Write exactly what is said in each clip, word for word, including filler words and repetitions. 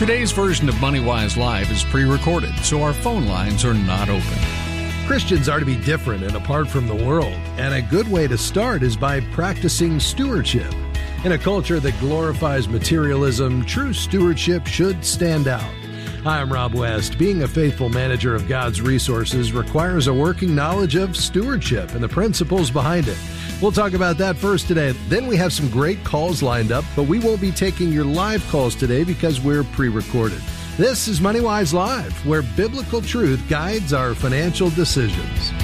Today's version of MoneyWise Live is pre-recorded, so our phone lines are not open. Christians are to be different and apart from the world, and a good way to start is by practicing stewardship. In a culture that glorifies materialism, true stewardship should stand out. Hi, I'm Rob West. Being a faithful manager of God's resources requires a working knowledge of stewardship and the principles behind it. We'll talk about that first today. Then we have some great calls lined up, but we won't be taking your live calls today because we're pre-recorded. This is MoneyWise Live, where biblical truth guides our financial decisions.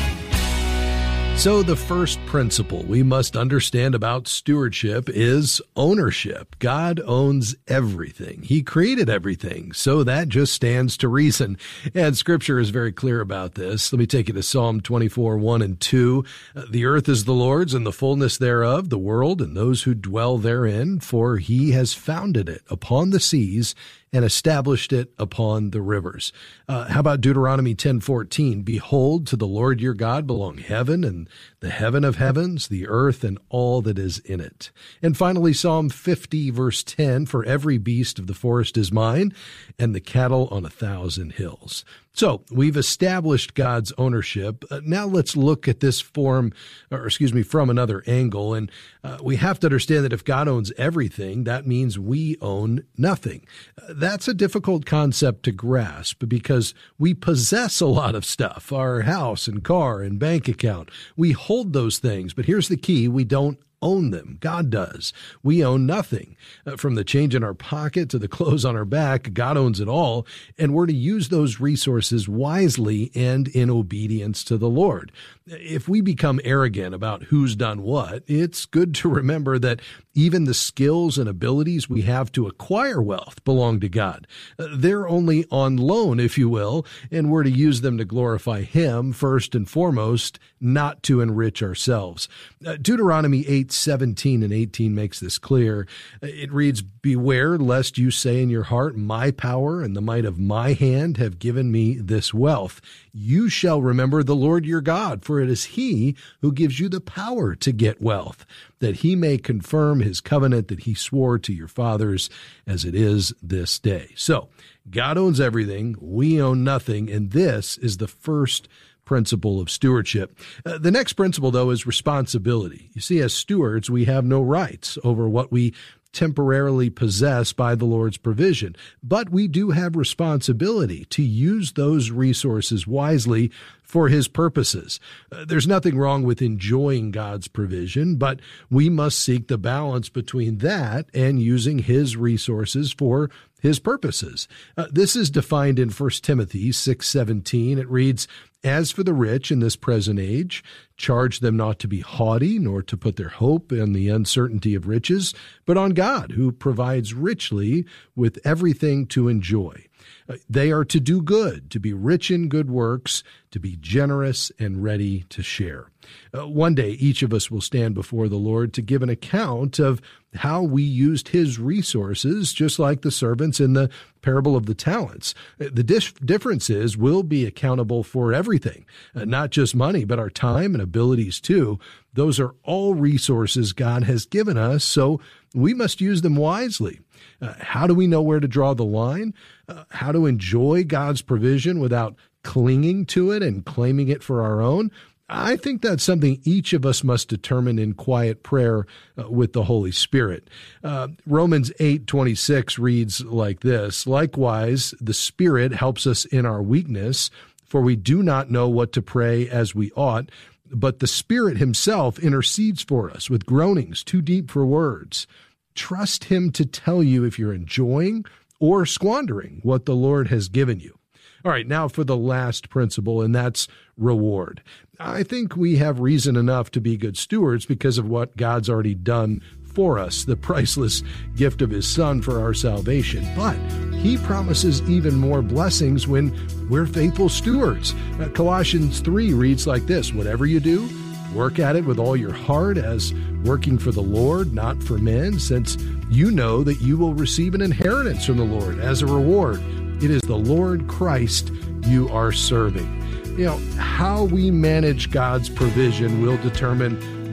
So the first principle we must understand about stewardship is ownership. God owns everything. He created everything, so that just stands to reason. And Scripture is very clear about this. Let me take you to Psalm twenty-four, one and two. The earth is the Lord's and the fullness thereof, the world and those who dwell therein, for he has founded it upon the seas and established it upon the rivers. Uh, how about Deuteronomy ten fourteen? Behold, to the Lord your God belong heaven and the heaven of heavens, the earth and all that is in it. And finally, Psalm fifty, verse ten, for every beast of the forest is mine, and the cattle on a thousand hills. So we've established God's ownership. Uh, now let's look at this form, or excuse me, from another angle. And uh, we have to understand that if God owns everything, that means we own nothing. Uh, that's a difficult concept to grasp because we possess a lot of stuff, our house and car and bank account. We hold those things, but here's the key: we don't own them. God does. We own nothing. Uh, from the change in our pocket to the clothes on our back, God owns it all, and we're to use those resources wisely and in obedience to the Lord. If we become arrogant about who's done what, it's good to remember that even the skills and abilities we have to acquire wealth belong to God. Uh, they're only on loan, if you will, and we're to use them to glorify Him first and foremost, not to enrich ourselves. Uh, Deuteronomy eight, seventeen and eighteen makes this clear. It reads, beware lest you say in your heart, my power and the might of my hand have given me this wealth. You shall remember the Lord your God, for it is He who gives you the power to get wealth, that He may confirm His covenant that He swore to your fathers as it is this day. So God owns everything. We own nothing. And this is the first principle of stewardship. Uh, the next principle, though, is responsibility. You see, as stewards, we have no rights over what we temporarily possess by the Lord's provision, but we do have responsibility to use those resources wisely for His purposes. Uh, there's nothing wrong with enjoying God's provision, but we must seek the balance between that and using His resources for His purposes. Uh, this is defined in First Timothy six seventeen. It reads, as for the rich in this present age, charge them not to be haughty, nor to put their hope in the uncertainty of riches, but on God, who provides richly with everything to enjoy. They are to do good, to be rich in good works, to be generous and ready to share. Uh, one day, each of us will stand before the Lord to give an account of how we used His resources, just like the servants in the parable of the talents. The dif- difference is we'll be accountable for everything, uh, not just money, but our time and abilities too. Those are all resources God has given us, so we must use them wisely. Uh, how do we know where to draw the line? Uh, how to enjoy God's provision without clinging to it and claiming it for our own? I think that's something each of us must determine in quiet prayer uh, with the Holy Spirit. Uh, Romans eight twenty-six reads like this, likewise, the Spirit helps us in our weakness, for we do not know what to pray as we ought, but the Spirit Himself intercedes for us with groanings too deep for words. Trust Him to tell you if you're enjoying or squandering what the Lord has given you. All right, now for the last principle, and that's reward. I think we have reason enough to be good stewards because of what God's already done for us, the priceless gift of His Son for our salvation. But He promises even more blessings when we're faithful stewards. Uh, Colossians three reads like this, whatever you do, work at it with all your heart as working for the Lord, not for men, since you know that you will receive an inheritance from the Lord as a reward. It is the Lord Christ you are serving. You know, how we manage God's provision will determine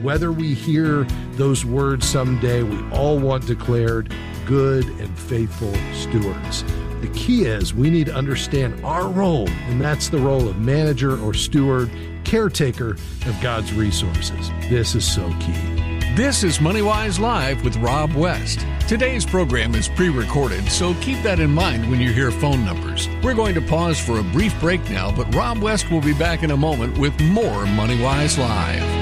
whether we hear those words someday, we all want declared good and faithful stewards. The key is we need to understand our role, and that's the role of manager or steward, caretaker of God's resources. This is so key. This is MoneyWise Live with Rob West. Today's program is pre-recorded, so keep that in mind when you hear phone numbers. We're going to pause for a brief break now, but Rob West will be back in a moment with more MoneyWise Live.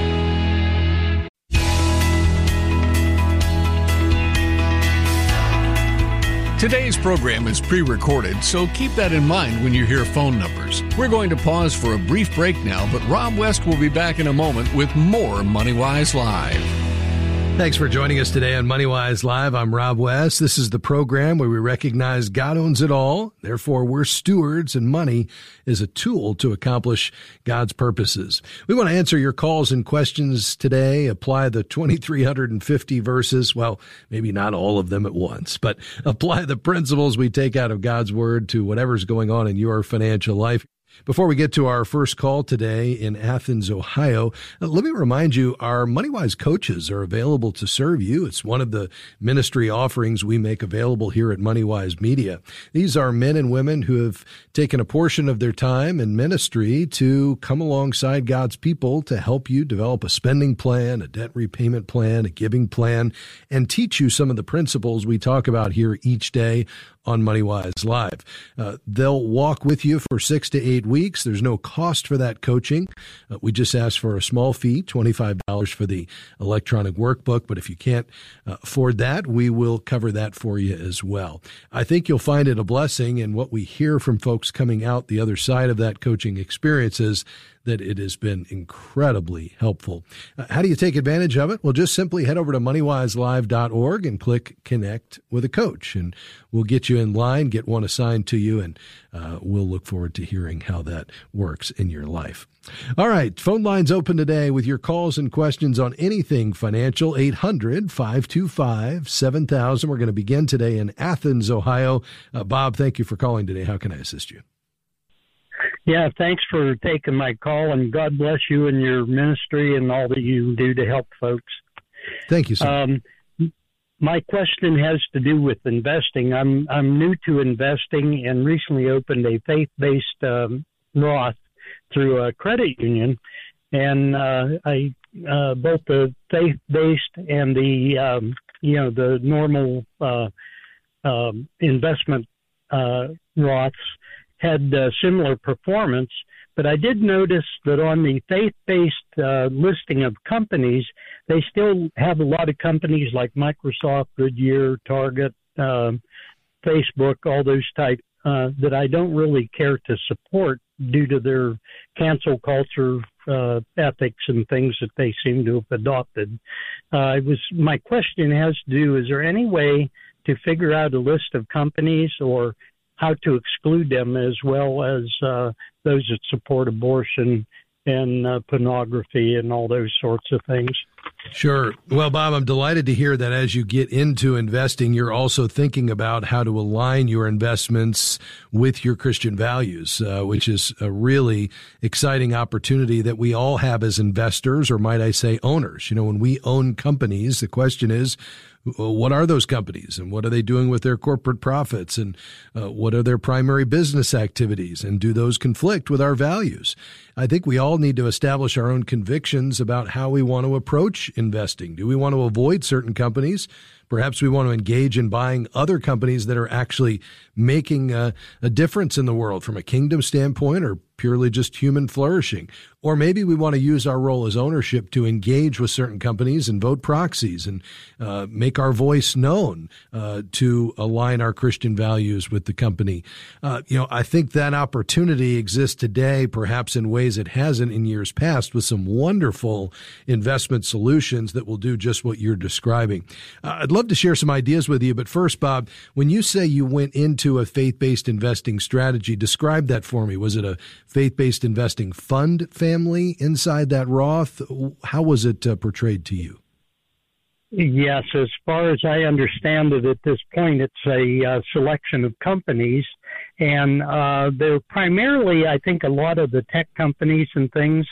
Today's program is pre-recorded, so keep that in mind when you hear phone numbers. We're going to pause for a brief break now, but Rob West will be back in a moment with more MoneyWise Live. Thanks for joining us today on MoneyWise Live. I'm Rob West. This is the program where we recognize God owns it all. Therefore, we're stewards, and money is a tool to accomplish God's purposes. We want to answer your calls and questions today. Apply the two thousand three hundred fifty verses. Well, maybe not all of them at once, but apply the principles we take out of God's Word to whatever's going on in your financial life. Before we get to our first call today in Athens, Ohio, let me remind you our MoneyWise coaches are available to serve you. It's one of the ministry offerings we make available here at MoneyWise Media. These are men and women who have taken a portion of their time in ministry to come alongside God's people to help you develop a spending plan, a debt repayment plan, a giving plan, and teach you some of the principles we talk about here each day on MoneyWise Live. Uh, they'll walk with you for six to eight weeks. There's no cost for that coaching. Uh, we just ask for a small fee, twenty-five dollars for the electronic workbook. But if you can't uh, afford that, we will cover that for you as well. I think you'll find it a blessing, and what we hear from folks coming out the other side of that coaching experience is that it has been incredibly helpful. Uh, how do you take advantage of it? Well, just simply head over to money wise live dot org and click Connect with a Coach, and we'll get you in line, get one assigned to you, and uh, we'll look forward to hearing how that works in your life. All right, phone lines open today with your calls and questions on anything financial, eight hundred, five two five, seven thousand. We're going to begin today in Athens, Ohio. Uh, Bob, thank you for calling today. How can I assist you? Yeah, thanks for taking my call, and God bless you and your ministry and all that you do to help folks. Thank you, sir. Um, my question has to do with investing. I'm I'm new to investing and recently opened a faith-based um, Roth through a credit union, and uh, I uh, both the faith-based and the um, you know the normal uh, uh, investment uh, Roths had uh, similar performance, but I did notice that on the faith-based uh, listing of companies, they still have a lot of companies like Microsoft, Goodyear, Target, uh, Facebook, all those type uh, that I don't really care to support due to their cancel culture uh, ethics and things that they seem to have adopted. Uh, it was my question has to do: is there any way to figure out a list of companies or how to exclude them, as well as uh, those that support abortion and uh, pornography and all those sorts of things? Sure. Well, Bob, I'm delighted to hear that as you get into investing, you're also thinking about how to align your investments with your Christian values, uh, which is a really exciting opportunity that we all have as investors, or might I say owners. You know, when we own companies, the question is, what are those companies, and what are they doing with their corporate profits, and uh, what are their primary business activities, and do those conflict with our values? I think we all need to establish our own convictions about how we want to approach investing. Do we want to avoid certain companies? Perhaps we want to engage in buying other companies that are actually making a, a difference in the world from a kingdom standpoint, or purely just human flourishing. Or maybe we want to use our role as ownership to engage with certain companies and vote proxies and uh, make our voice known uh, to align our Christian values with the company. Uh, you know, I think that opportunity exists today, perhaps in ways it hasn't in years past, with some wonderful investment solutions that will do just what you're describing. Uh, I'd love to share some ideas with you, but first, Bob, when you say you went into a faith-based investing strategy, describe that for me. Was it a faith-based investing fund family inside that Roth? How was it uh, portrayed to you? Yes, as far as I understand it at this point, it's a uh, selection of companies, and uh, they're primarily, I think, a lot of the tech companies and things.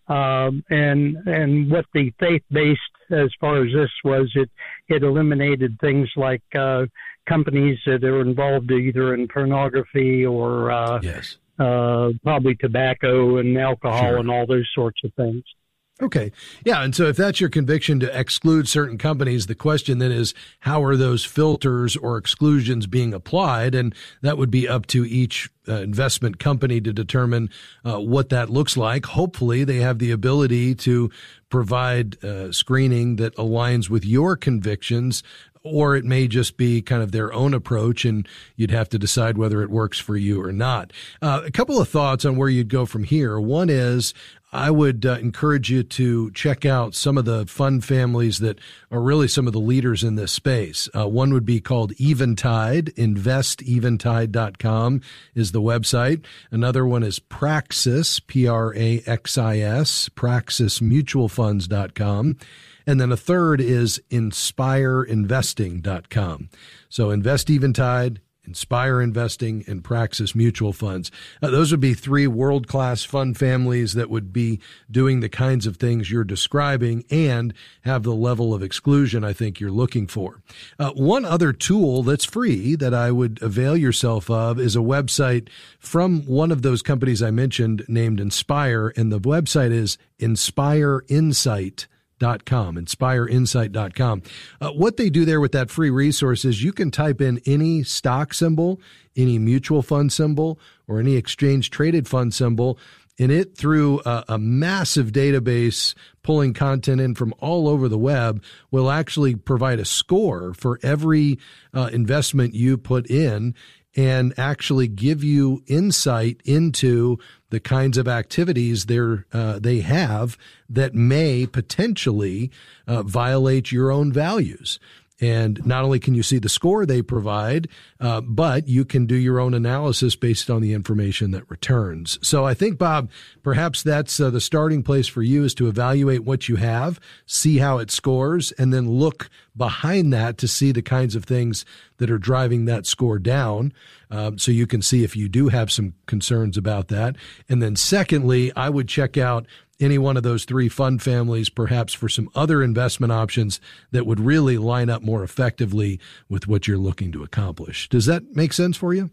Um, and and what the faith-based, as far as this was, it it eliminated things like uh, companies that are involved either in pornography or uh, yes. uh, probably tobacco and alcohol Sure. and all those sorts of things. Okay. Yeah. And so if that's your conviction to exclude certain companies, the question then is, how are those filters or exclusions being applied? And that would be up to each uh, investment company to determine uh, what that looks like. Hopefully they have the ability to provide uh, screening that aligns with your convictions, or it may just be kind of their own approach, and you'd have to decide whether it works for you or not. Uh, a couple of thoughts on where you'd go from here. One is, I would uh, encourage you to check out some of the fund families that are really some of the leaders in this space. Uh, one would be called Eventide. invest eventide dot com is the website. Another one is Praxis, P R A X I S, praxis mutual funds dot com. And then a third is inspire investing dot com. So Invest Eventide, Inspire Investing, and Praxis Mutual Funds. Uh, those would be three world-class fund families that would be doing the kinds of things you're describing and have the level of exclusion I think you're looking for. Uh, one other tool that's free that I would avail yourself of is a website from one of those companies I mentioned named Inspire, and the website is inspire insight dot com, inspire insight dot com. Uh, what they do there with that free resource is you can type in any stock symbol, any mutual fund symbol, or any exchange traded fund symbol, and it, through a, a massive database pulling content in from all over the web, will actually provide a score for every uh, investment you put in and actually give you insight into the kinds of activities they're, uh, they have that may potentially uh, violate your own values. And not only can you see the score they provide, uh, but you can do your own analysis based on the information that returns. So I think, Bob, perhaps that's uh, the starting place for you, is to evaluate what you have, see how it scores, and then look behind that to see the kinds of things that are driving that score down. Um, so you can see if you do have some concerns about that. And then secondly, I would check out any one of those three fund families, perhaps for some other investment options that would really line up more effectively with what you're looking to accomplish. Does that make sense for you?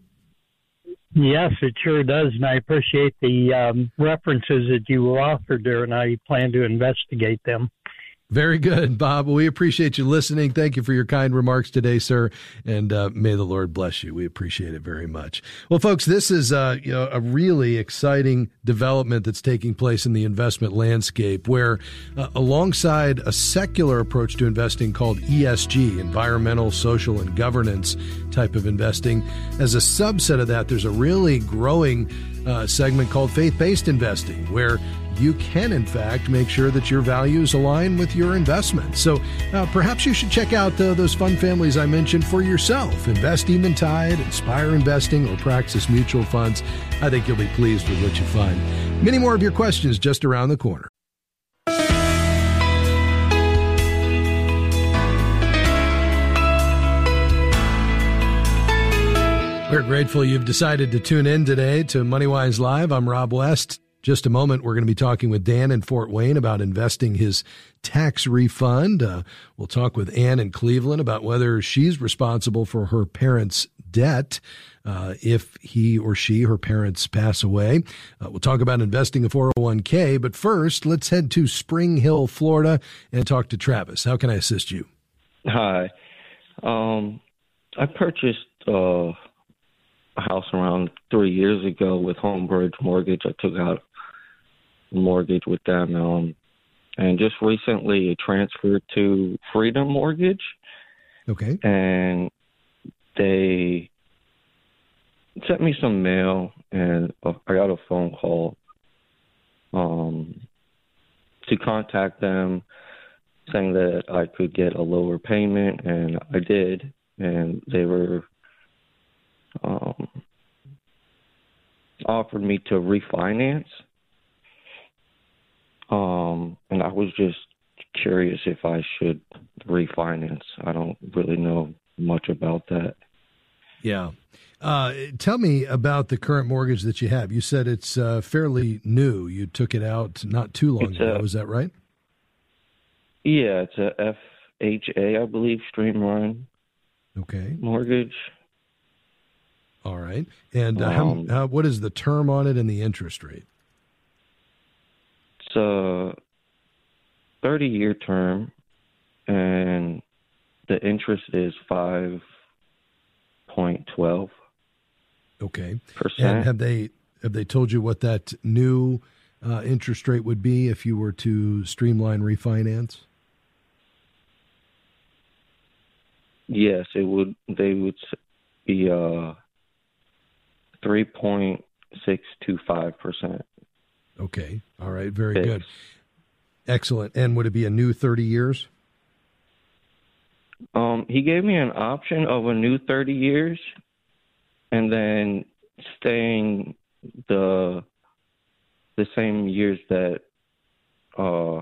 Yes, it sure does, and I appreciate the um, references that you offered there, and I plan to investigate them. Very good, Bob. We appreciate you listening. Thank you for your kind remarks today, sir, and uh, may the Lord bless you. We appreciate it very much. Well, folks, this is uh, you know, a really exciting development that's taking place in the investment landscape, where uh, alongside a secular approach to investing called E S G, environmental, social, and governance type of investing, as a subset of that, there's a really growing uh, segment called faith-based investing, where you can, in fact, make sure that your values align with your investments. So uh, perhaps you should check out uh, those fund families I mentioned for yourself. Invest Eventide, Inspire Investing, or Praxis Mutual Funds. I think you'll be pleased with what you find. Many more of your questions just around the corner. We're grateful you've decided to tune in today to MoneyWise Live. I'm Rob West. Just a moment, we're going to be talking with Dan in Fort Wayne about investing his tax refund. Uh, we'll talk with Ann in Cleveland about whether she's responsible for her parents' debt uh, if he or she, her parents, pass away. Uh, we'll talk about investing a four oh one k. But first, let's head to Spring Hill, Florida, and talk to Travis. How can I assist you? Hi. Um, I purchased uh, a house around three years ago with Homebridge Mortgage. I took out mortgage with them, um, and just recently it transferred to Freedom Mortgage. Okay. And they sent me some mail, and uh, I got a phone call um, to contact them, saying that I could get a lower payment, and I did, and they were um, offered me to refinance. Um, and I was just curious if I should refinance. I don't really know much about that. Yeah. Uh, tell me about the current mortgage that you have. You said it's uh, fairly new. You took it out not too long It's ago. a- Is that right? Yeah, it's a F H A, I believe, Streamline Okay. mortgage. All right. And uh, Um, how, uh, what is the term on it and the interest rate? It's a thirty-year term, and the interest is five point one two Okay. And percent. have they have they told you what that new uh, interest rate would be if you were to streamline refinance? Yes, it would. They would s- be uh three point six two five percent. Okay. All right. Very good. Excellent. And would it be a new thirty years? Um, he gave me an option of a new thirty years, and then staying the the same years that uh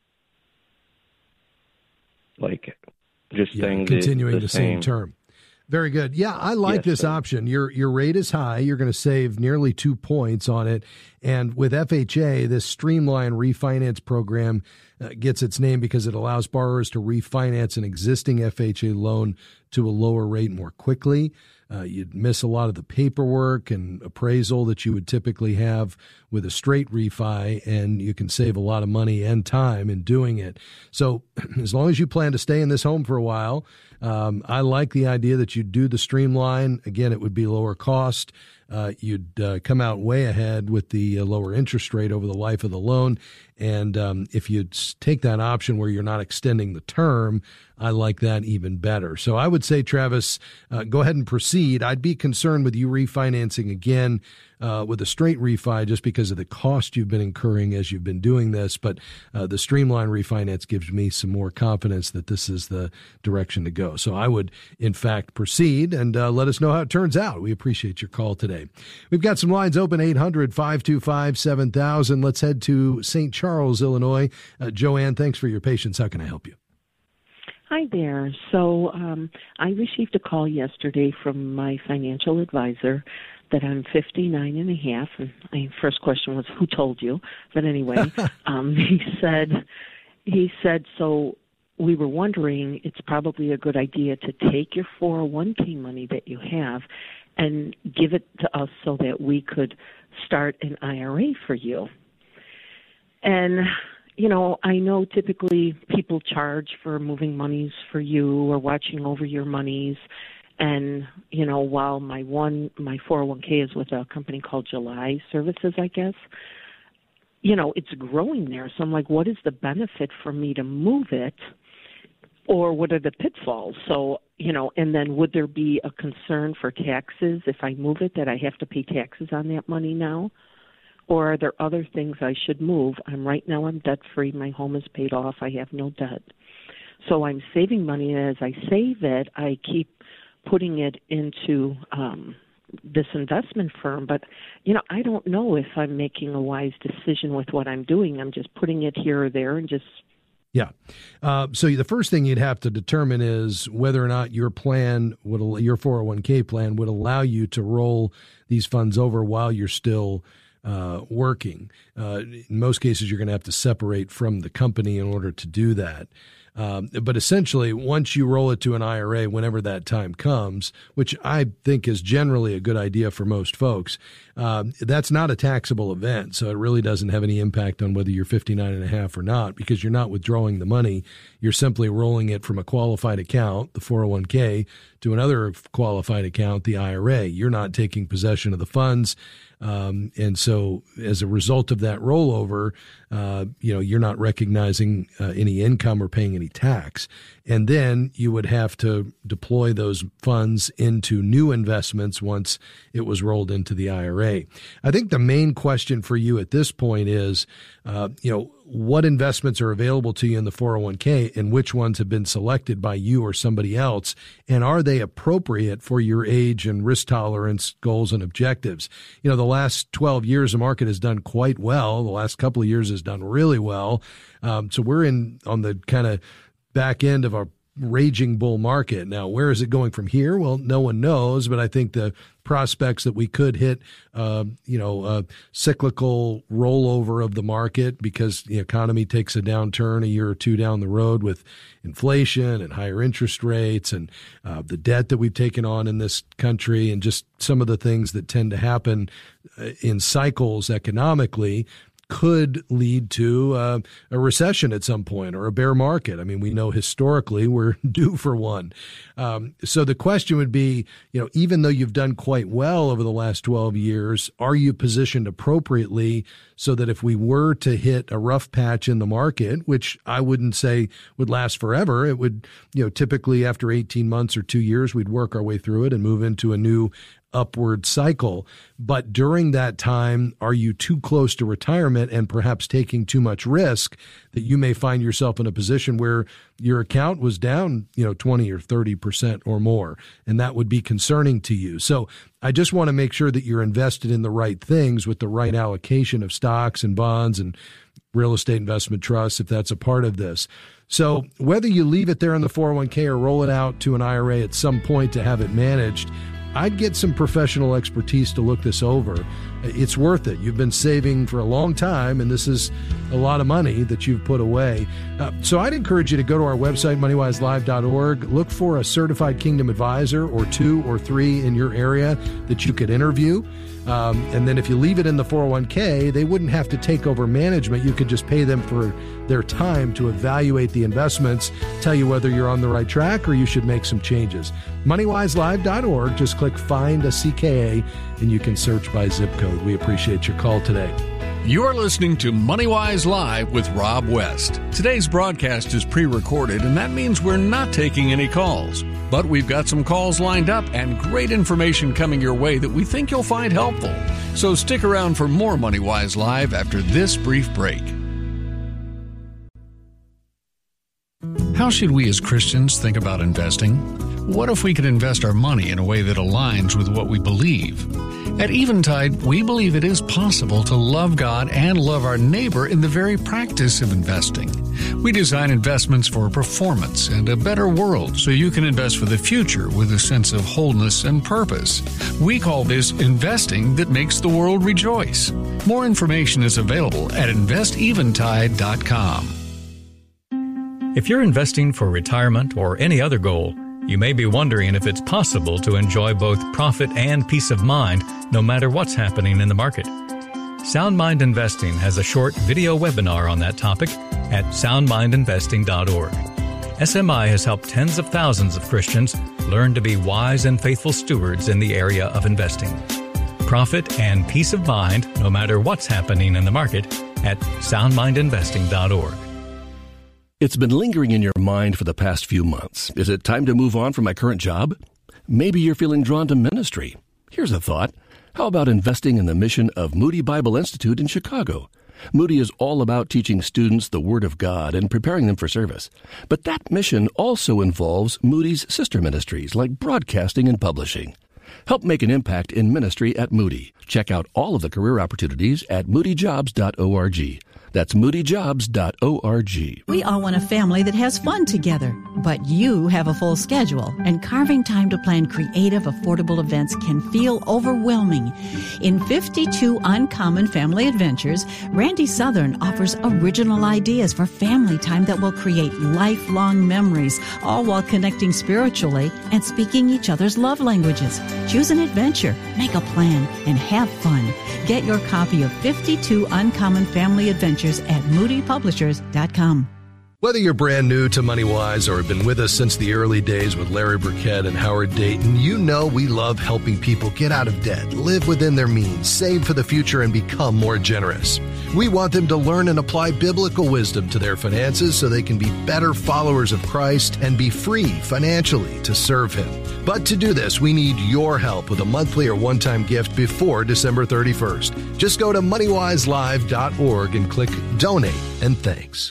like just Yeah, staying the- continuing the, the, same term. Very good. Yeah, I like Yes, this sir. option. Your your rate is high. You're going to save nearly two points on it. And with F H A, this streamline refinance program uh, gets its name because it allows borrowers to refinance an existing F H A loan to a lower rate more quickly. Uh, you'd miss a lot of the paperwork and appraisal that you would typically have with a straight refi, and you can save a lot of money and time in doing it. So as long as you plan to stay in this home for a while, um, I like the idea that you do the streamline. Again, it would be lower cost. Uh, you'd uh, come out way ahead with the uh, lower interest rate over the life of the loan. And um, if you take that option where you're not extending the term, I like that even better. So I would say, Travis, uh, go ahead and proceed. I'd be concerned with you refinancing again uh, with a straight refi just because of the cost you've been incurring as you've been doing this. But uh, the streamline refinance gives me some more confidence that this is the direction to go. So I would, in fact, proceed and uh, let us know how it turns out. We appreciate your call today. We've got some lines open, eight hundred, five two five, seven thousand. Let's head to Saint Charles, Illinois. Uh, Joanne, thanks for your patience. How can I help you? Hi there. So um, I received a call yesterday from my financial advisor that I'm fifty-nine and a half. And my first question was, who told you? But anyway, um, he said, he said, so we were wondering, it's probably a good idea to take your four oh one k money that you have and give it to us so that we could start an I R A for you. And you know, I know typically people charge for moving monies for you or watching over your monies. And, you know, while my one, my four oh one k is with a company called July Services, I guess, you know, it's growing there. So I'm like, what is the benefit for me to move it? Or what are the pitfalls? So, you know, and then would there be a concern for taxes if I move it, that I have to pay taxes on that money now? Or are there other things I should move? I'm right now I'm debt free. My home is paid off. I have no debt. So I'm saving money, and as I save it, I keep putting it into um, this investment firm. But, you know, I don't know if I'm making a wise decision with what I'm doing. I'm just putting it here or there and just Yeah. Uh, so the first thing you'd have to determine is whether or not your plan would, your four oh one k plan would allow you to roll these funds over while you're still uh, working. Uh, in most cases, you're going to have to separate from the company in order to do that. Um, but essentially, once you roll it to an I R A, whenever that time comes, which I think is generally a good idea for most folks, um, that's not a taxable event. So it really doesn't have any impact on whether you're fifty-nine and a half or not, because you're not withdrawing the money. You're simply rolling it from a qualified account, the four oh one k, to another qualified account, the I R A. You're not taking possession of the funds. Um, and so as a result of that rollover, uh, you know, you're not recognizing uh, any income or paying any tax. And then you would have to deploy those funds into new investments once it was rolled into the I R A. I think the main question for you at this point is, uh, you know, what investments are available to you in the four oh one k and which ones have been selected by you or somebody else? And are they appropriate for your age and risk tolerance goals and objectives? You know, the last twelve years, the market has done quite well. The last couple of years has done really well. Um, so we're in on the kind of back end of our raging bull market. Now, where is it going from here? Well, no one knows, but I think the prospects that we could hit, uh, you know, a cyclical rollover of the market because the economy takes a downturn a year or two down the road with inflation and higher interest rates and uh, the debt that we've taken on in this country and just some of the things that tend to happen in cycles economically could lead to uh, a recession at some point or a bear market. I mean, we know historically we're due for one. Um, so the question would be, you know, even though you've done quite well over the last twelve years, are you positioned appropriately so that if we were to hit a rough patch in the market, which I wouldn't say would last forever, it would, you know, typically after eighteen months or two years, we'd work our way through it and move into a new upward cycle. But during that time, are you too close to retirement and perhaps taking too much risk that you may find yourself in a position where your account was down, you know, twenty or thirty percent or more, and that would be concerning to you. So I just want to make sure that you're invested in the right things with the right allocation of stocks and bonds and real estate investment trusts, if that's a part of this. So whether you leave it there in the four oh one k or roll it out to an I R A at some point to have it managed, I'd get some professional expertise to look this over. It's worth it. You've been saving for a long time, and this is a lot of money that you've put away. Uh, so I'd encourage you to go to our website, money wise live dot org, look for a certified Kingdom advisor or two or three in your area that you could interview. Um, and then if you leave it in the four oh one k, they wouldn't have to take over management. You could just pay them for their time to evaluate the investments, tell you whether you're on the right track or you should make some changes. money wise live dot org. Just click Find a C K A and you can search by zip code. We appreciate your call today. You're listening to MoneyWise Live with Rob West. Today's broadcast is pre-recorded, and that means we're not taking any calls. But we've got some calls lined up and great information coming your way that we think you'll find helpful. So stick around for more MoneyWise Live after this brief break. How should we as Christians think about investing? What if we could invest our money in a way that aligns with what we believe? At Eventide, we believe it is possible to love God and love our neighbor in the very practice of investing. We design investments for performance and a better world so you can invest for the future with a sense of wholeness and purpose. We call this investing that makes the world rejoice. More information is available at invest eventide dot com. If you're investing for retirement or any other goal, you may be wondering if it's possible to enjoy both profit and peace of mind no matter what's happening in the market. Sound Mind Investing has a short video webinar on that topic at sound mind investing dot org. S M I has helped tens of thousands of Christians learn to be wise and faithful stewards in the area of investing. Profit and peace of mind no matter what's happening in the market at sound mind investing dot org. It's been lingering in your mind for the past few months. Is it time to move on from my current job? Maybe you're feeling drawn to ministry. Here's a thought. How about investing in the mission of Moody Bible Institute in Chicago? Moody is all about teaching students the Word of God and preparing them for service. But that mission also involves Moody's sister ministries like broadcasting and publishing. Help make an impact in ministry at Moody. Check out all of the career opportunities at moody jobs dot org. That's moody jobs dot org. We all want a family that has fun together, but you have a full schedule, and carving time to plan creative, affordable events can feel overwhelming. In fifty-two Uncommon Family Adventures, Randy Southern offers original ideas for family time that will create lifelong memories, all while connecting spiritually and speaking each other's love languages. Choose an adventure, make a plan, and have fun. Get your copy of fifty-two Uncommon Family Adventures at moody publishers dot com. Whether you're brand new to MoneyWise or have been with us since the early days with Larry Burkett and Howard Dayton, you know we love helping people get out of debt, live within their means, save for the future, and become more generous. We want them to learn and apply biblical wisdom to their finances so they can be better followers of Christ and be free financially to serve Him. But to do this, we need your help with a monthly or one-time gift before December thirty-first. Just go to money wise live dot org and click Donate and Thanks.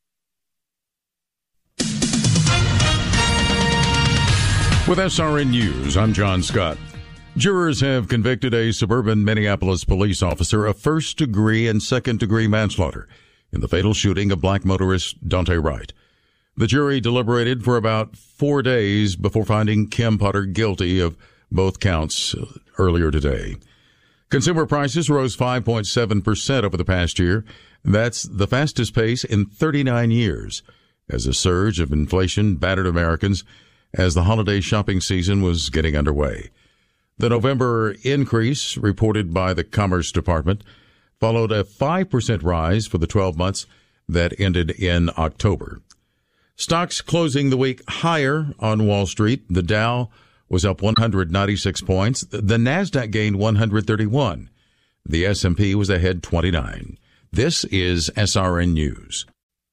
With S R N News, I'm John Scott. Jurors have convicted a suburban Minneapolis police officer of first-degree and second-degree manslaughter in the fatal shooting of black motorist Daunte Wright. The jury deliberated for about four days before finding Kim Potter guilty of both counts earlier today. Consumer prices rose five point seven percent over the past year. That's the fastest pace in thirty-nine years, as a surge of inflation battered Americans as the holiday shopping season was getting underway. The November increase, reported by the Commerce Department, followed a five percent rise for the twelve months that ended in October. Stocks closing the week higher on Wall Street. The Dow was up one hundred ninety-six points. The Nasdaq gained one hundred thirty-one. The S and P was ahead twenty-nine. This is S R N News.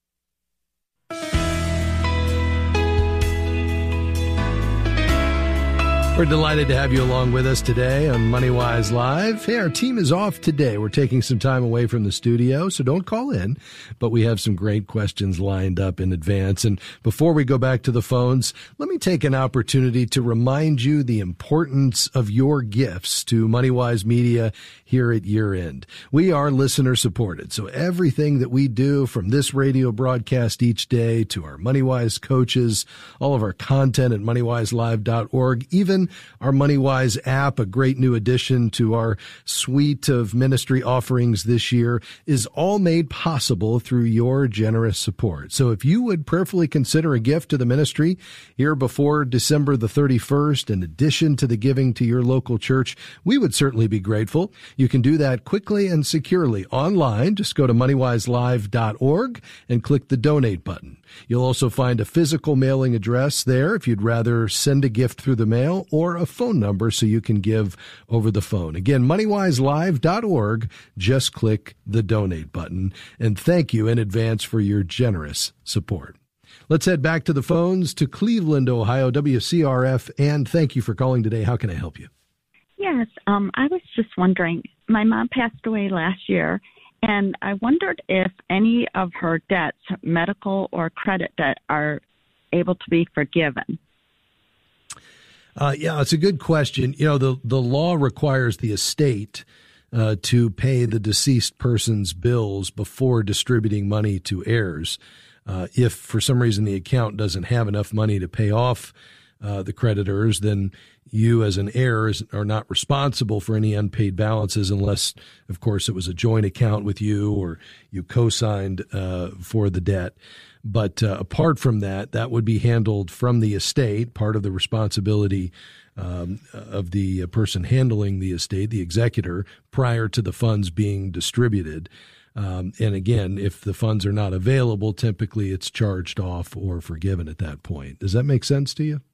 We're delighted to have you along with us today on MoneyWise Live. Hey, our team is off today. We're taking some time away from the studio, so don't call in. But we have some great questions lined up in advance. And before we go back to the phones, let me take an opportunity to remind you the importance of your gifts to MoneyWise Media here at year end. We are listener supported, so everything that we do, from this radio broadcast each day to our MoneyWise coaches, all of our content at money wise live dot org, even our MoneyWise app, a great new addition to our suite of ministry offerings this year, is all made possible through your generous support. So if you would prayerfully consider a gift to the ministry here before December the thirty-first, in addition to the giving to your local church, we would certainly be grateful. You can do that quickly and securely online. Just go to money wise live dot org and click the donate button. You'll also find a physical mailing address there if you'd rather send a gift through the mail, or a phone number so you can give over the phone. Again, money wise live dot org. Just click the donate button. And thank you in advance for your generous support. Let's head back to the phones to Cleveland, Ohio, W C R F. And thank you for calling today. How can I help you? Yes, um, I was just wondering, my mom passed away last year, and I wondered if any of her debts, medical or credit debt, are able to be forgiven. Uh, yeah, it's a good question. You know, the, the law requires the estate uh, to pay the deceased person's bills before distributing money to heirs. Uh, if for some reason the account doesn't have enough money to pay off uh, the creditors, then you as an heir is, are not responsible for any unpaid balances unless, of course, it was a joint account with you or you co-signed uh, for the debt. But uh, apart from that, that would be handled from the estate, part of the responsibility um, of the person handling the estate, the executor, prior to the funds being distributed. Um, and again, if the funds are not available, typically it's charged off or forgiven at that point. Does that make sense to you?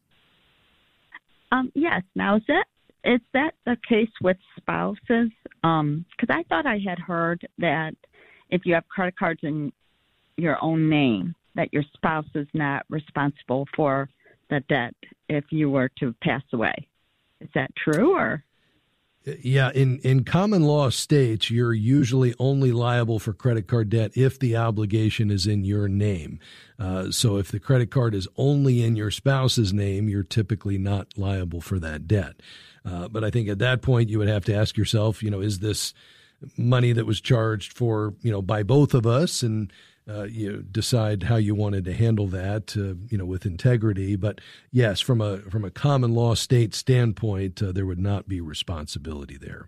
Um, yes. Now, is that is that the case with spouses? Um, because I thought I had heard that if you have credit cards in your own name, that your spouse is not responsible for the debt if you were to pass away. Is that true, or? Yeah, in, in common law states, you're usually only liable for credit card debt if the obligation is in your name. Uh, so if the credit card is only in your spouse's name, you're typically not liable for that debt. Uh, but I think at that point, you would have to ask yourself, you know, is this money that was charged for, you know, by both of us, and Uh, you know, decide how you wanted to handle that, uh, you know, with integrity. But yes, from a from a common law state standpoint, uh, there would not be responsibility there.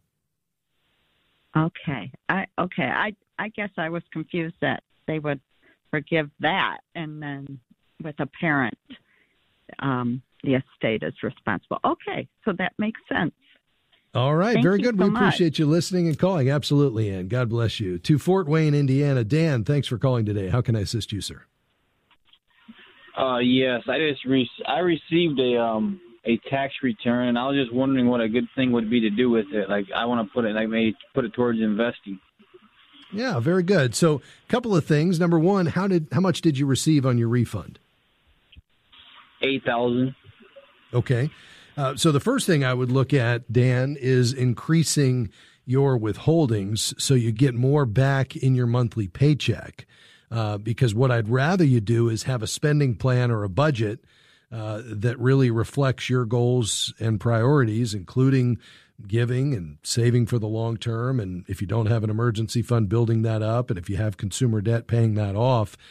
Okay, I okay, I I guess I was confused that they would forgive that, and then with a parent, um, the estate is responsible. Okay, so that makes sense. All right. Thank Very you good. so We much. appreciate you listening and calling. Absolutely, Ann. God bless you. To Fort Wayne, Indiana. Dan, thanks for calling today. How can I assist you, sir? Uh, yes, I just re- I received a um a tax return, and I was just wondering what a good thing would be to do with it. Like, I want to put it, like, maybe put it towards investing. Yeah, very good. So, a couple of things. Number one, how did how much did you receive on your refund? Eight thousand. Okay. Uh, so the first thing I would look at, Dan, is increasing your withholdings so you get more back in your monthly paycheck. Uh, because what I'd rather you do is have a spending plan or a budget uh, that really reflects your goals and priorities, including giving and saving for the long term. And if you don't have an emergency fund, building that up. And if you have consumer debt, paying that off.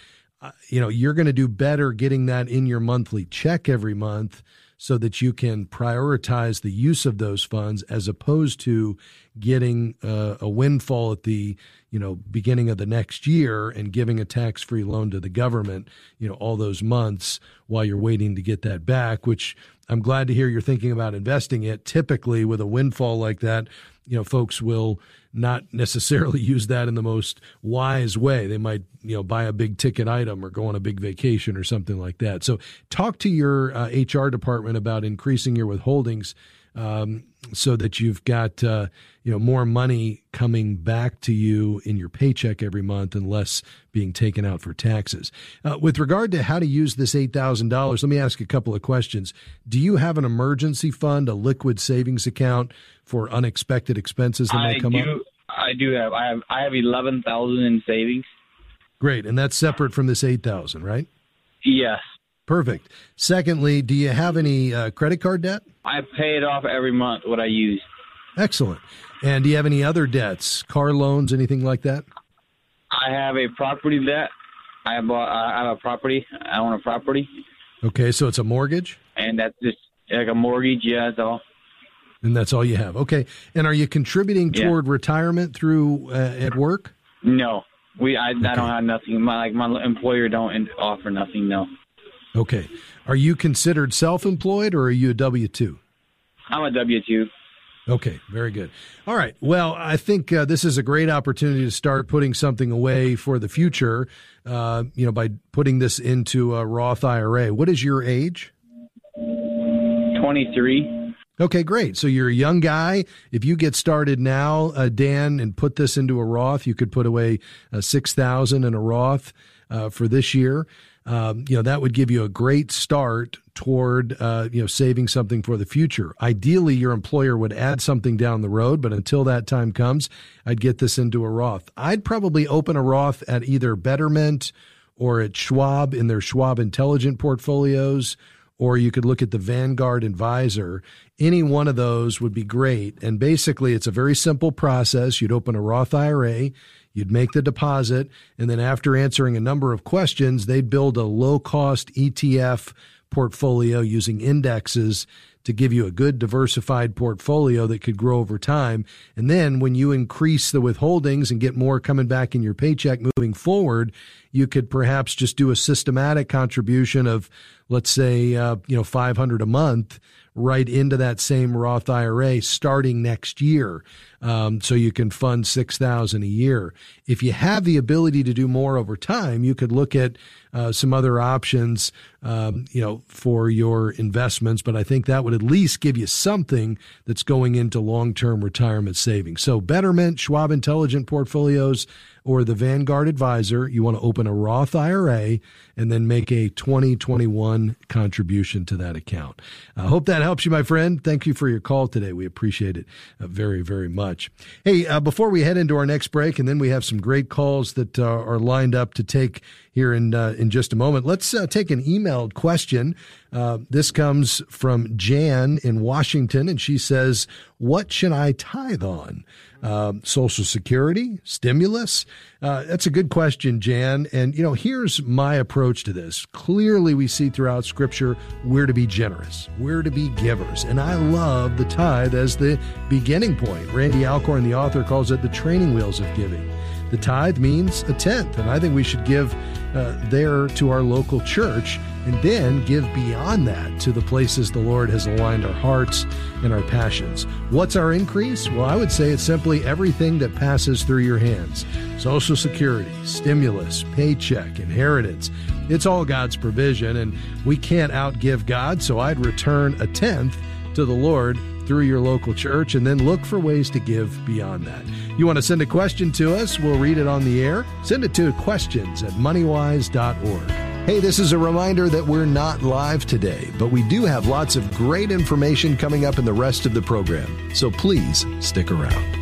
you know, you're going to do better getting that in your monthly check every month so that you can prioritize the use of those funds as opposed to getting uh, a windfall at the, you know, beginning of the next year and giving a tax-free loan to the government, you know, all those months while you're waiting to get that back, which I'm glad to hear you're thinking about investing it. Typically with a windfall like that, you know, folks will not necessarily use that in the most wise way. They might, you know, buy a big ticket item or go on a big vacation or something like that. So talk to your uh, H R department about increasing your withholdings um, so that you've got, uh, you know, more money coming back to you in your paycheck every month and less being taken out for taxes. Uh, with regard to how to use this eight thousand dollars, let me ask a couple of questions. Do you have an emergency fund, a liquid savings account for unexpected expenses that might come do, up? I do have. I have. I have eleven thousand in savings. Great, and that's separate from this eight thousand, right? Yes. Perfect. Secondly, do you have any uh, credit card debt? I pay it off every month. What I use. Excellent. And do you have any other debts, car loans, anything like that? I have a property debt. I have. A, I have a property. I own a property. Okay, so it's a mortgage, and that's just like a mortgage. Yeah, that's all. And that's all you have. Okay. And are you contributing yeah. toward retirement through uh, at work? No, we. I, okay. I don't have nothing. My like my employer don't offer nothing. No. Okay. Are you considered self-employed or are you a W two? I'm a W two. Okay. Very good. All right. Well, I think uh, this is a great opportunity to start putting something away for the future. Uh, you know, by putting this into a Roth I R A. What is your age? twenty-three. Okay, great. So you're a young guy. If you get started now, uh, Dan, and put this into a Roth, you could put away uh, six thousand dollars in a Roth uh, for this year. Um, you know, that would give you a great start toward, uh, you know, saving something for the future. Ideally, your employer would add something down the road, but until that time comes, I'd get this into a Roth. I'd probably open a Roth at either Betterment or at Schwab in their Schwab Intelligent portfolios, or you could look at the Vanguard Advisor. Any one of those would be great. And basically, it's a very simple process. You'd open a Roth I R A, you'd make the deposit, and then after answering a number of questions, they'd build a low-cost E T F portfolio using indexes to give you a good diversified portfolio that could grow over time. And then when you increase the withholdings and get more coming back in your paycheck moving forward, you could perhaps just do a systematic contribution of, let's say, uh, you know, five hundred dollars a month right into that same Roth I R A starting next year. Um, so you can fund six thousand dollars a year. If you have the ability to do more over time, you could look at uh, some other options, um, you know, for your investments. But I think that would at least give you something that's going into long-term retirement savings. So Betterment, Schwab Intelligent Portfolios, or the Vanguard Advisor, you want to open a Roth I R A and then make a twenty twenty-one contribution to that account. I hope that helps you, my friend. Thank you for your call today. We appreciate it uh, very, very much. Hey, uh, before we head into our next break, and then we have some great calls that uh, are lined up to take here in uh, in just a moment, let's uh, take an emailed question. Uh, this comes from Jan in Washington, and she says, what should I tithe on? Uh, Social Security, stimulus? Uh, that's a good question, Jan. And, you know, here's my approach to this. Clearly, we see throughout Scripture, we're to be generous. We're to be givers. And I love the tithe as the beginning point. Randy Alcorn, the author, calls it the training wheels of giving. The tithe means a tenth, and I think we should give uh, there to our local church and then give beyond that to the places the Lord has aligned our hearts and our passions. What's our increase? Well, I would say it's simply everything that passes through your hands. Social Security, stimulus, paycheck, inheritance. It's all God's provision, and we can't outgive God, so I'd return a tenth to the Lord through your local church, and then look for ways to give beyond that. You want to send a question to us? We'll read it on the air. Send it to questions at moneywise dot org. Hey, this is a reminder that we're not live today, but we do have lots of great information coming up in the rest of the program, so please stick around.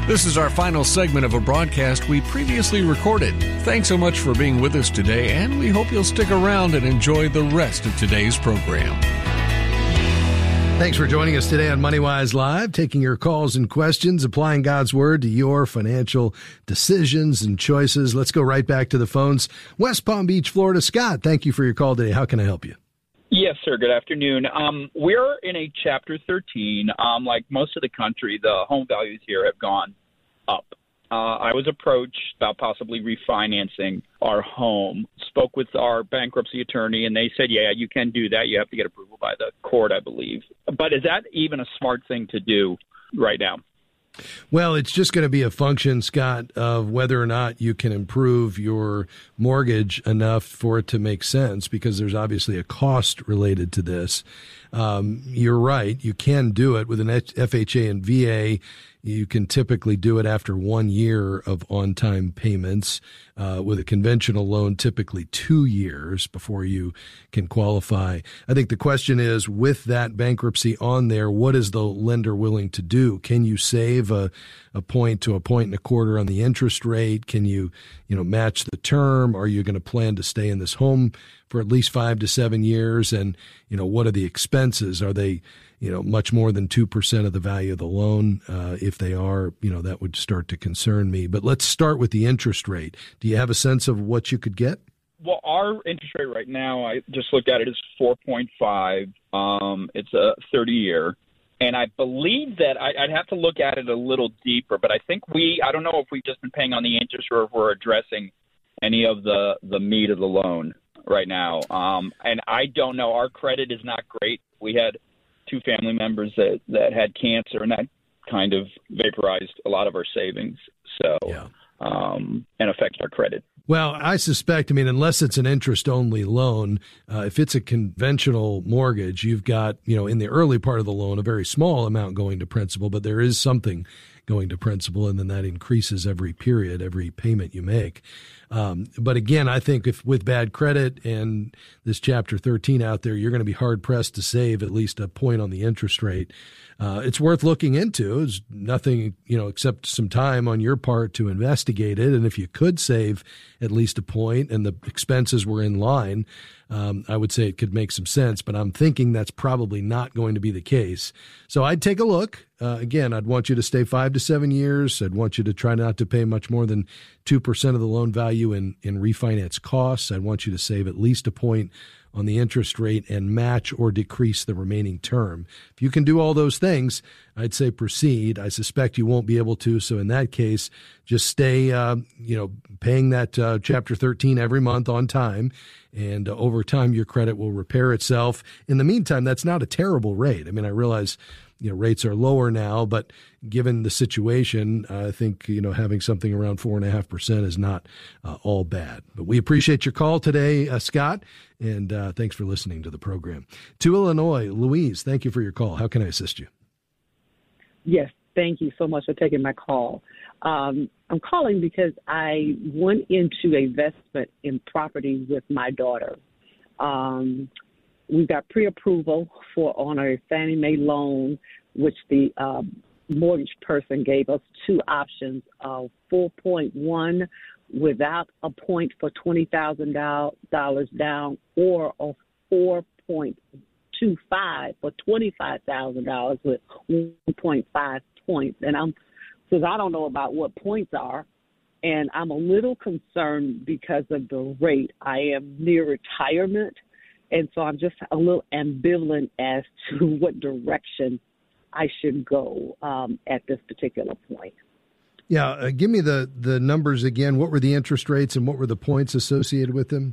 This is our final segment of a broadcast we previously recorded. Thanks so much for being with us today, and we hope you'll stick around and enjoy the rest of today's program. Thanks for joining us today on MoneyWise Live, taking your calls and questions, applying God's Word to your financial decisions and choices. Let's go right back to the phones. West Palm Beach, Florida. Scott, thank you for your call today. How can I help you? Yes, sir. Good afternoon. Um, we're in a Chapter thirteen. Um, like most of the country, the home values here have gone up. Uh, I was approached about possibly refinancing our home. Spoke with our bankruptcy attorney, and they said, yeah, you can do that. You have to get approval by the court, I believe. But is that even a smart thing to do right now? Well, it's just going to be a function, Scott, of whether or not you can improve your mortgage enough for it to make sense, because there's obviously a cost related to this. Um, you're right. You can do it with an F H A and V A. You can typically do it after one year of on-time payments. Uh, with a conventional loan, typically two years before you can qualify. I think the question is, with that bankruptcy on there, what is the lender willing to do? Can you save a, a point to a point and a quarter on the interest rate? Can you, you know, match the term? Are you going to plan to stay in this home for at least five to seven years? And, you know, what are the expenses? Are they, you know, much more than two percent of the value of the loan? Uh, if they are, you know, that would start to concern me. But let's start with the interest rate. Do you have a sense of what you could get? Well, our interest rate right now, I just looked at it, is four point five. Um, it's a thirty-year. And I believe that I, I'd have to look at it a little deeper, but I think we, I don't know if we've just been paying on the interest or if we're addressing any of the, the meat of the loan right now. Um, and I don't know. Our credit is not great. We had two family members that, that had cancer, and that kind of vaporized a lot of our savings. So, yeah. um, and affects our credit. Well, I suspect, I mean, unless it's an interest-only loan, uh, if it's a conventional mortgage, you've got, you know, in the early part of the loan, a very small amount going to principal, but there is something going to principal, and then that increases every period, every payment you make. Um, but again, I think if with bad credit and this Chapter thirteen out there, you're going to be hard-pressed to save at least a point on the interest rate. Uh, it's worth looking into. It's nothing, you know, except some time on your part to investigate it. And if you could save at least a point and the expenses were in line, um, I would say it could make some sense. But I'm thinking that's probably not going to be the case. So I'd take a look. Uh, again, I'd want you to stay five to seven years. I'd want you to try not to pay much more than two percent of the loan value in, in refinance costs. I'd want you to save at least a point on the interest rate and match or decrease the remaining term. If you can do all those things, I'd say proceed. I suspect you won't be able to. So in that case, just stay, uh, you know, paying that uh, Chapter thirteen every month on time. And uh, over time, your credit will repair itself. In the meantime, that's not a terrible rate. I mean, I realize, you know, rates are lower now, but given the situation, uh, I think, you know, having something around four and a half percent is not uh, all bad. But we appreciate your call today, uh, Scott, and uh, thanks for listening to the program. To Illinois, Louise, thank you for your call. How can I assist you? Yes, thank you so much for taking my call. Um, I'm calling because I went into investment in property with my daughter. Um, we got pre-approval for on a Fannie Mae loan, which the um, mortgage person gave us two options of four point one without a point for twenty thousand dollars down, or a four point two five for twenty-five thousand dollars with one point five points. And I'm, because I don't know about what points are, and I'm a little concerned because of the rate. I am near retirement, and so I'm just a little ambivalent as to what direction I should go um, at this particular point. Yeah, uh, give me the, the numbers again. What were the interest rates and what were the points associated with them?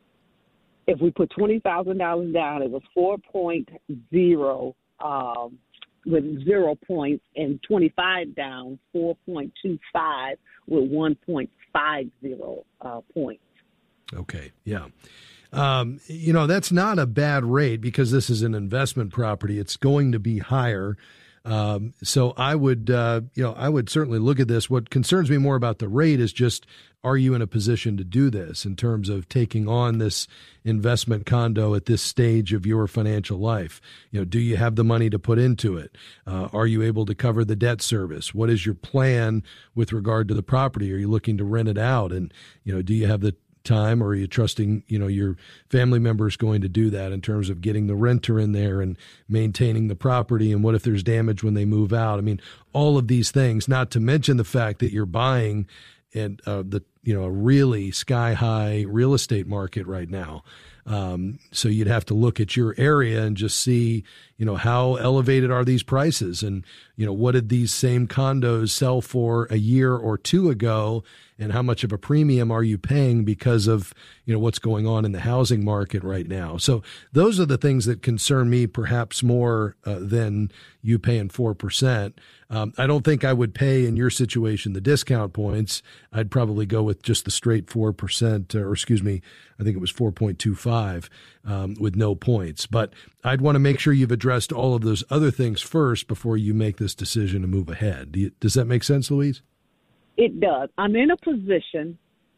If we put twenty thousand dollars down, it was four point oh um, with zero points, and twenty-five down, four point two five with one point five zero uh, points. Okay, yeah. Um, you know, that's not a bad rate because this is an investment property. It's going to be higher. Um, so I would, uh, you know, I would certainly look at this. What concerns me more about the rate is just, are you in a position to do this in terms of taking on this investment condo at this stage of your financial life? You know, do you have the money to put into it? Uh, are you able to cover the debt service? What is your plan with regard to the property? Are you looking to rent it out? And, you know, do you have the time, or are you trusting, you know, your family members going to do that in terms of getting the renter in there and maintaining the property? And what if there's damage when they move out? I mean, all of these things, not to mention the fact that you're buying in uh, the, you know, a really sky high real estate market right now. Um, so you'd have to look at your area and just see, you know, how elevated are these prices, and, you know, what did these same condos sell for a year or two ago, and how much of a premium are you paying because of, you know, what's going on in the housing market right now? So those are the things that concern me perhaps more uh, than you paying four percent. Um, I don't think I would pay in your situation the discount points. I'd probably go with just the straight four percent, or excuse me, I think it was four point two five um, with no points. But I'd want to make sure you've addressed all of those other things first before you make this decision to move ahead. Do you, does that make sense, Louise? It does. I'm in a position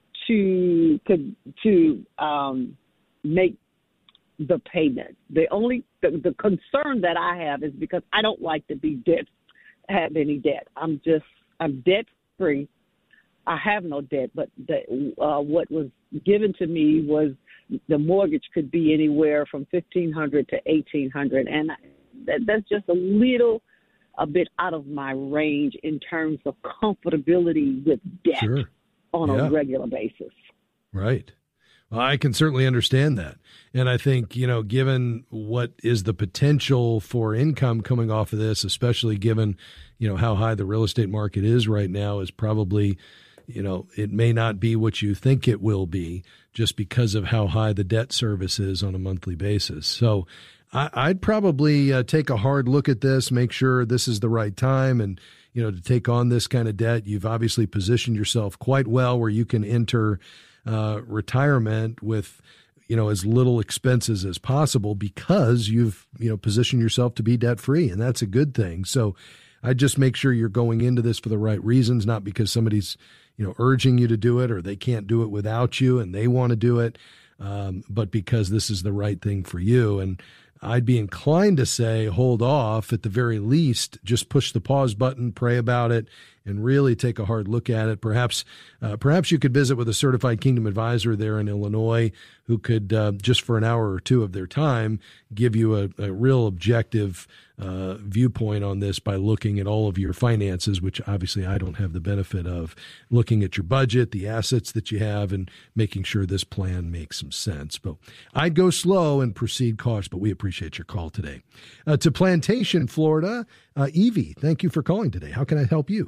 to to to um, make the payment. The only the, the concern that I have is because I don't like to be debt, have any debt. I'm just I'm debt free. I have no debt, but the, uh, what was given to me was the mortgage could be anywhere from fifteen hundred to eighteen hundred, and that, that's just a little. a bit out of my range in terms of comfortability with debt sure. on yeah. a regular basis. Right. Well, I can certainly understand that. And I think, you know, given what is the potential for income coming off of this, especially given, you know, how high the real estate market is right now, is probably, you know, it may not be what you think it will be just because of how high the debt service is on a monthly basis. So I'd probably uh, take a hard look at this, make sure this is the right time, and, you know, to take on this kind of debt. You've obviously positioned yourself quite well where you can enter uh, retirement with, you know, as little expenses as possible because you've, you know, positioned yourself to be debt free, and that's a good thing. So I'd just make sure you're going into this for the right reasons, not because somebody's, you know, urging you to do it or they can't do it without you and they want to do it, um, but because this is the right thing for you. And I'd be inclined to say hold off at the very least, just push the pause button, pray about it, and really take a hard look at it. Perhaps uh, perhaps you could visit with a certified Kingdom advisor there in Illinois who could, uh, just for an hour or two of their time, give you a, a real objective uh, viewpoint on this by looking at all of your finances, which obviously I don't have the benefit of, looking at your budget, the assets that you have, and making sure this plan makes some sense. But I'd go slow and proceed cautious, but we appreciate your call today. Uh, to Plantation, Florida, uh, Evie, thank you for calling today. How can I help you?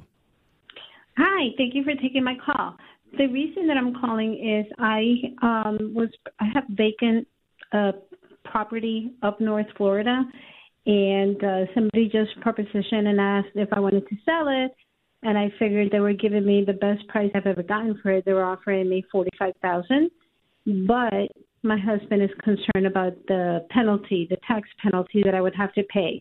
Hi, thank you for taking my call. The reason that I'm calling is I um, was I have vacant uh, property up North Florida, and uh, somebody just propositioned and asked if I wanted to sell it, and I figured they were giving me the best price I've ever gotten for it. They were offering me forty-five thousand dollars, but my husband is concerned about the penalty, the tax penalty that I would have to pay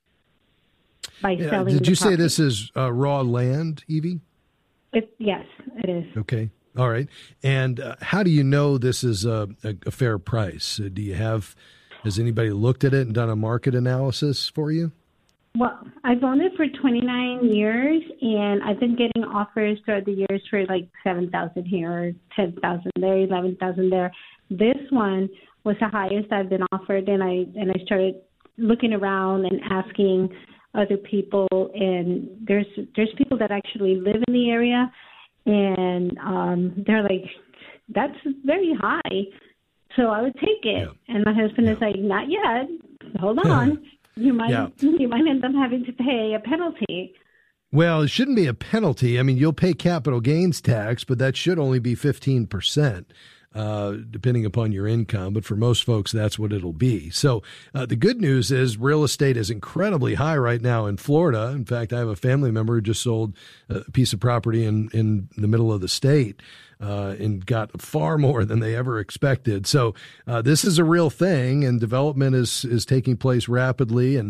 by yeah, selling. Did the you property. say this is uh, raw land, Evie? It, yes, it is. Okay. All right. And uh, how do you know this is a, a, a fair price? Uh, do you have, has anybody looked at it and done a market analysis for you? Well, I've owned it for twenty-nine years, and I've been getting offers throughout the years for like seven thousand here, ten thousand there, eleven thousand there. This one was the highest I've been offered, and I and I started looking around and asking other people, and there's there's people that actually live in the area, and um, they're like, that's very high, so I would take it. Yeah. And my husband yeah. is like, not yet, hold on, you might yeah. you might end up having to pay a penalty. Well, it shouldn't be a penalty. I mean, you'll pay capital gains tax, but that should only be fifteen percent. Uh, depending upon your income, but for most folks, that's what it'll be. So uh, the good news is real estate is incredibly high right now in Florida. In fact, I have a family member who just sold a piece of property in, in the middle of the state uh, and got far more than they ever expected. So uh, this is a real thing, and development is is taking place rapidly. And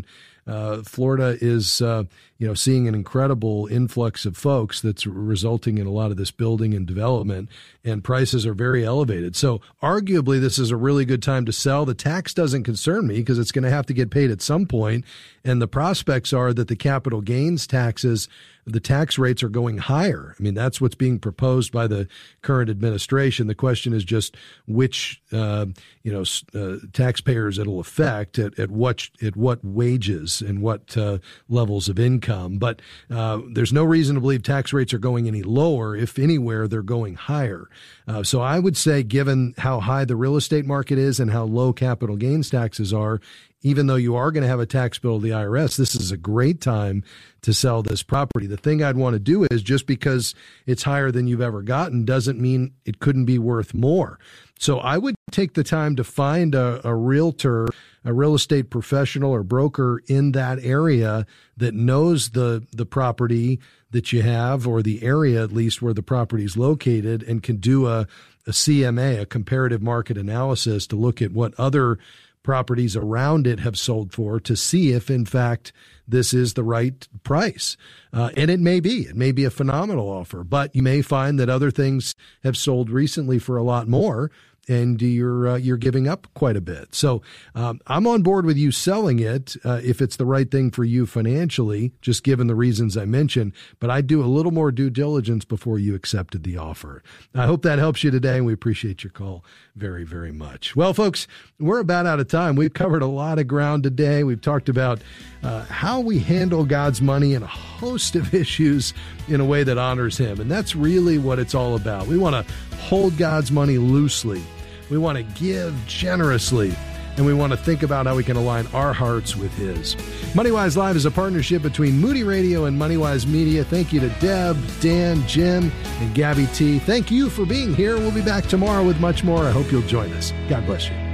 Uh, Florida is, uh, you know, seeing an incredible influx of folks that's resulting in a lot of this building and development, and prices are very elevated. So arguably, this is a really good time to sell. The tax doesn't concern me because it's going to have to get paid at some point, and the prospects are that the capital gains taxes, the tax rates are going higher. I mean, that's what's being proposed by the current administration. The question is just which, uh, you know, uh, taxpayers it'll affect at, at what at what wages and what uh, levels of income. But uh, there's no reason to believe tax rates are going any lower. If anywhere, they're going higher. Uh, so I would say, given how high the real estate market is and how low capital gains taxes are, even though you are going to have a tax bill to the I R S, this is a great time to sell this property. The thing I'd want to do is, just because it's higher than you've ever gotten doesn't mean it couldn't be worth more. So I would take the time to find a, a realtor, a real estate professional or broker in that area that knows the, the property that you have, or the area at least where the property is located, and can do a, a C M A, a comparative market analysis, to look at what other properties around it have sold for, to see if, in fact, this is the right price. Uh, and it may be. It may be a phenomenal offer, but you may find that other things have sold recently for a lot more, and you're uh, you're giving up quite a bit. So um, I'm on board with you selling it uh, if it's the right thing for you financially, just given the reasons I mentioned. But I'd do a little more due diligence before you accepted the offer. I hope that helps you today, and we appreciate your call very, very much. Well, folks, we're about out of time. We've covered a lot of ground today. We've talked about uh, how we handle God's money and a host of issues in a way that honors Him. And that's really what it's all about. We want to hold God's money loosely. We want to give generously, and we want to think about how we can align our hearts with His. MoneyWise Live is a partnership between Moody Radio and MoneyWise Media. Thank you to Deb, Dan, Jim, and Gabby T. Thank you for being here. We'll be back tomorrow with much more. I hope you'll join us. God bless you.